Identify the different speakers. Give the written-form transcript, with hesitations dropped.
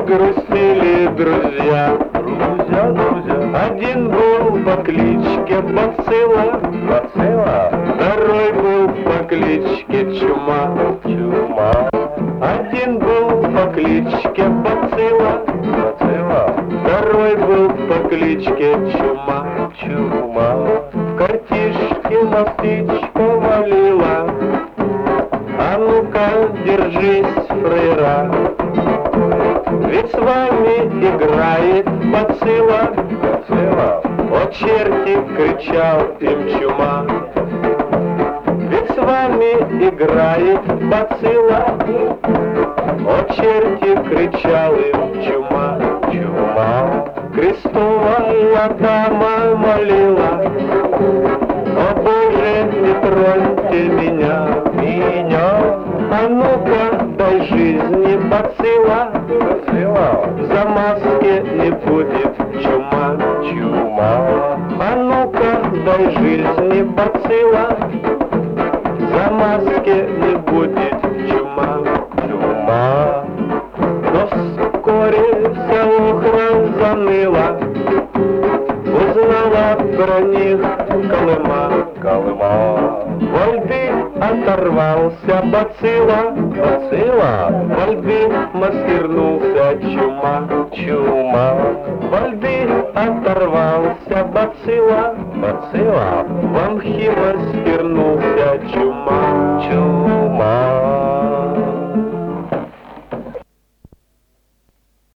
Speaker 1: грустили друзья. Один был по кличке Бацилла, второй был по кличке Чума. Один был по кличке Бацилла, второй был по кличке Чума. В картишке птичка валила, а ну-ка держись, фрейра, ведь с вами играет Бацилла. О, черти, кричал им Чума, ведь с вами играет Бацилла. О, черти, кричал им Чума. Крестовая дама молила: о Боже, не троньте меня. А ну-ка, дай жизни Бацилла, за маски не будет чума. А ну-ка, дай жизни Бацилла, за маски не будет чума. Но вскоре вся охра заныла, узнала про них Колыма. Во льды оторвался Бацилла, во льды мастернулся Чума. Во льды оторвался Бацилла, в мхи мастернулся Чума.